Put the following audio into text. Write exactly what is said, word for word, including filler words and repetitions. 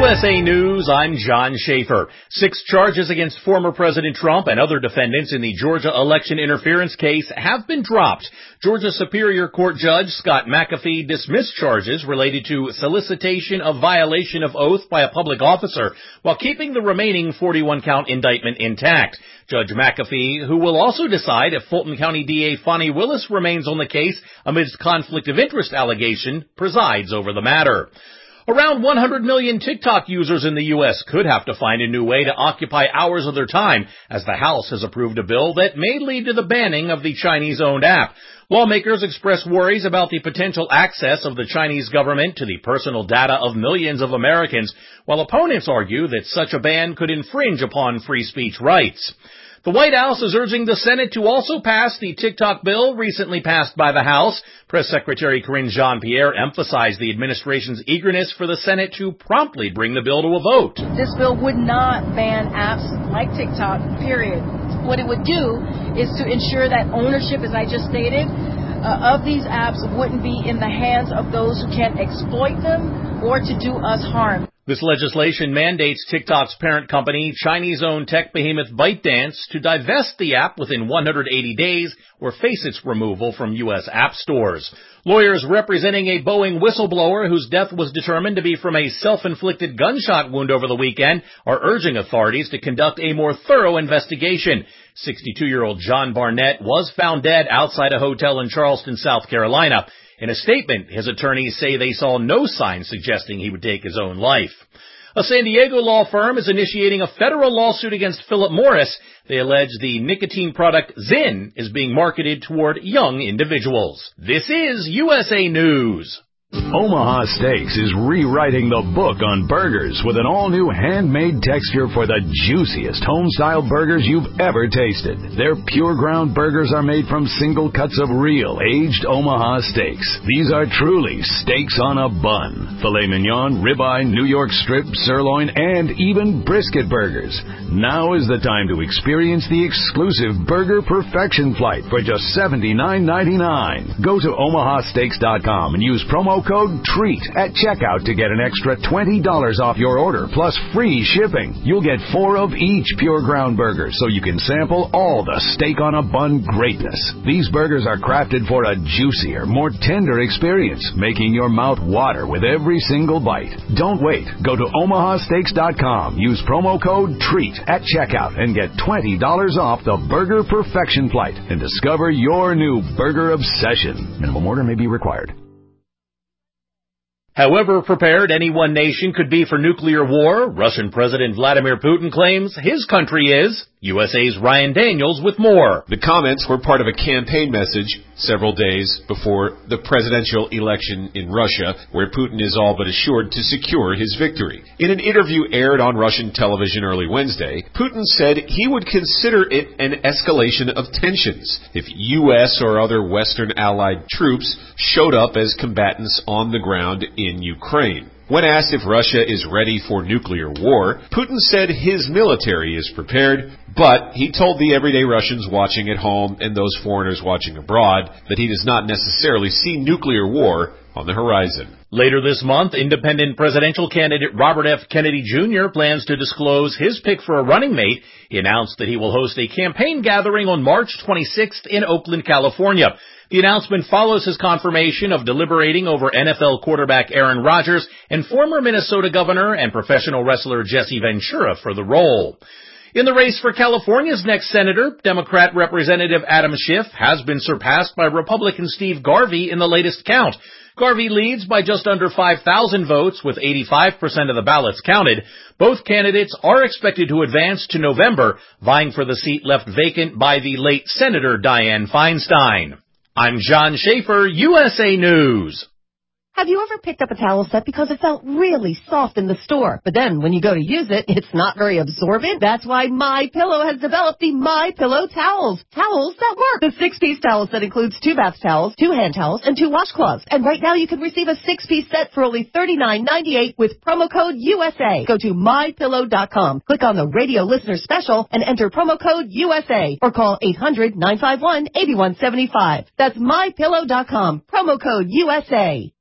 S A News, I'm John Schaefer. Six charges against former President Trump and other defendants in the Georgia election interference case have been dropped. Georgia Superior Court Judge Scott McAfee dismissed charges related to solicitation of violation of oath by a public officer while keeping the remaining forty-one count indictment intact. Judge McAfee, who will also decide if Fulton County D A Fonnie Willis remains on the case amidst conflict of interest allegation, presides over the matter. Around one hundred million TikTok users in the U S could have to find a new way to occupy hours of their time, as the House has approved a bill that may lead to the banning of the Chinese-owned app. Lawmakers express worries about the potential access of the Chinese government to the personal data of millions of Americans, while opponents argue that such a ban could infringe upon free speech rights. The White House is urging the Senate to also pass the TikTok bill recently passed by the House. Press Secretary Karine Jean-Pierre emphasized the administration's eagerness for the Senate to promptly bring the bill to a vote. This bill would not ban apps like TikTok, period. What it would do is to ensure that ownership, as I just stated, uh, of these apps wouldn't be in the hands of those who can exploit them or to do us harm. This legislation mandates TikTok's parent company, Chinese-owned tech behemoth ByteDance, to divest the app within one hundred eighty days or face its removal from U S app stores. Lawyers representing a Boeing whistleblower whose death was determined to be from a self-inflicted gunshot wound over the weekend are urging authorities to conduct a more thorough investigation. sixty-two-year-old John Barnett was found dead outside a hotel in Charleston, South Carolina. In a statement, his attorneys say they saw no signs suggesting he would take his own life. A San Diego law firm is initiating a federal lawsuit against Philip Morris. They allege the nicotine product Zyn is being marketed toward young individuals. This is U S A News. Omaha Steaks is rewriting the book on burgers with an all-new handmade texture for the juiciest home-style burgers you've ever tasted. Their pure ground burgers are made from single cuts of real, aged Omaha steaks. These are truly steaks on a bun. Filet mignon, ribeye, New York strip, sirloin, and even brisket burgers. Now is the time to experience the exclusive Burger Perfection Flight for just seventy-nine ninety-nine. Go to omaha steaks dot com and use promo code TREAT at checkout to get an extra twenty dollars off your order, plus free shipping. You'll get four of each pure ground burger, so you can sample all the steak on a bun greatness. These burgers are crafted for a juicier, more tender experience, making your mouth water with every single bite. Don't wait. Go to omaha steaks dot com, use promo code TREAT at checkout, and get twenty dollars off the Burger Perfection Flight and discover your new burger obsession. Minimum order may be required. However prepared any one nation could be for nuclear war, Russian President Vladimir Putin claims his country is. U S A's Ryan Daniels with more. The comments were part of a campaign message several days before the presidential election in Russia, where Putin is all but assured to secure his victory. In an interview aired on Russian television early Wednesday, Putin said he would consider it an escalation of tensions if U S or other Western allied troops showed up as combatants on the ground in Ukraine. When asked if Russia is ready for nuclear war, Putin said his military is prepared, but he told the everyday Russians watching at home and those foreigners watching abroad that he does not necessarily see nuclear war on the horizon. Later this month, independent presidential candidate Robert F. Kennedy Junior plans to disclose his pick for a running mate. He announced that he will host a campaign gathering on March twenty-sixth in Oakland, California. The announcement follows his confirmation of deliberating over N F L quarterback Aaron Rodgers and former Minnesota governor and professional wrestler Jesse Ventura for the role. In the race for California's next senator, Democrat Representative Adam Schiff has been surpassed by Republican Steve Garvey in the latest count. Garvey leads by just under five thousand votes with eighty-five percent of the ballots counted. Both candidates are expected to advance to November, vying for the seat left vacant by the late Senator Dianne Feinstein. I'm John Schaefer, U S A News. Have you ever picked up a towel set because it felt really soft in the store, but then when you go to use it, it's not very absorbent? That's why MyPillow has developed the MyPillow towels. Towels that work. The six-piece towel set includes two bath towels, two hand towels, and two washcloths. And right now you can receive a six-piece set for only thirty-nine ninety-eight with promo code U S A. Go to my pillow dot com, click on the radio listener special, and enter promo code U S A, or call eight hundred nine five one eight one seven five. That's my pillow dot com, promo code U S A.